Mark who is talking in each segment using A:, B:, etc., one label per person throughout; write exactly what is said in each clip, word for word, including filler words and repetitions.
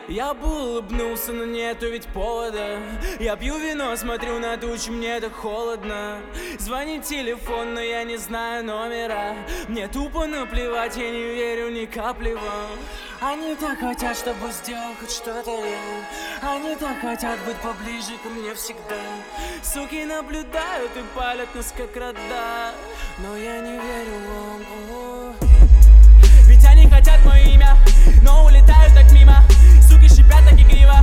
A: Я бы улыбнулся, но нету ведь повода. Я пью вино, смотрю на тучи, мне так холодно. Звонит телефон, но я не знаю номера. Мне тупо наплевать, я не верю ни капли вам. Они так хотят, чтобы сделал хоть что-то я. Они так хотят быть поближе ко мне всегда. Суки наблюдают и палят нас как рода. Но я не верю вам. О-о. Ведь они хотят мое имя, но улетают так мимо. Суки шипят так игриво.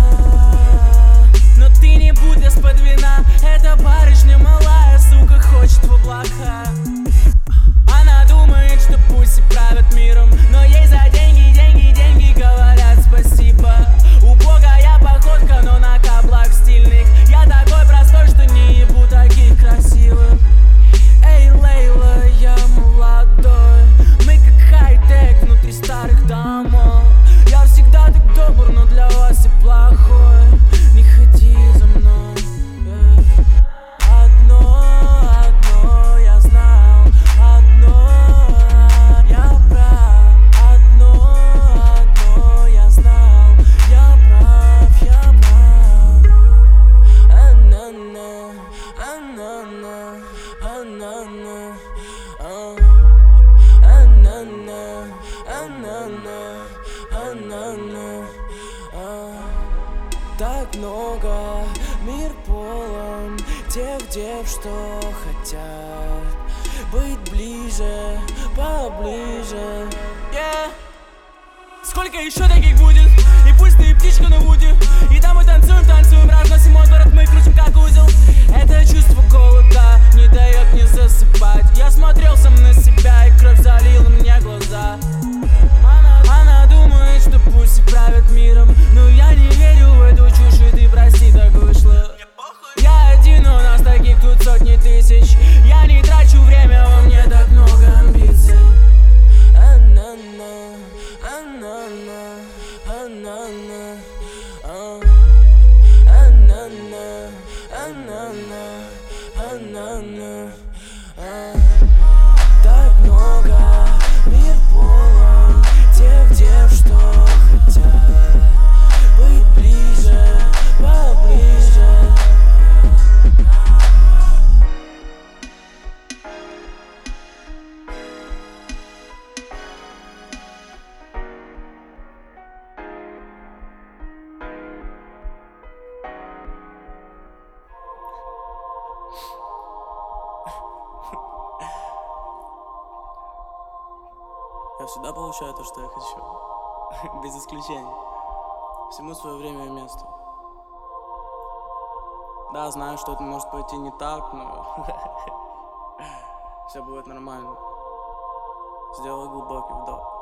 A: Но ты не будь из-под вина. Эта барышня малая, сука, хочет в облака. Она думает, что пусть и правят миром, но ей за деньги, деньги, деньги говорят спасибо. У Бога я походка, но на каблах стильных. Я такой простой, что не ебу таких красивых. Эй, Лейла, я молодой. Мы как хай-тек внутри старых домов. Я всегда так добр, но для вас и плохой. Не ходи за мной. Одно, одно я знал. Одно, я прав. Одно, одно я знал. Я прав, я прав. А-на-на, а-на-на, а-на-на, а. А-на-на, а-на-на, а-на-на, а. Так много, мир полон тех дев, что хотят быть ближе, поближе. Yeah. Сколько еще таких будет? И пусть ты и птичка на вуде. И там мы танцуем, танцуем, разносим мой город, мы крутим как узел. Это чувство голода не дает мне засыпать. Я смотрел сам на себя, и кровь залила мне глаза. Она, она думает, что пусть и правят миром, но я не верю в эту чушь, и ты прости, так вышло. Я один, у нас таких тут сотни тысяч. Я не трачу время, во мне так много амбиций. А-на-на, а-на-на, а-на-на, а. А-на-на, а-на-на, а-на-на, а. Так много, мир полон тех дев, что хотят быть ближе, поближе. Я всегда получаю то, что я хочу. Без исключения. Всему свое время и место. Да, знаю, что это может пойти не так, но все будет нормально. Сделай глубокий вдох.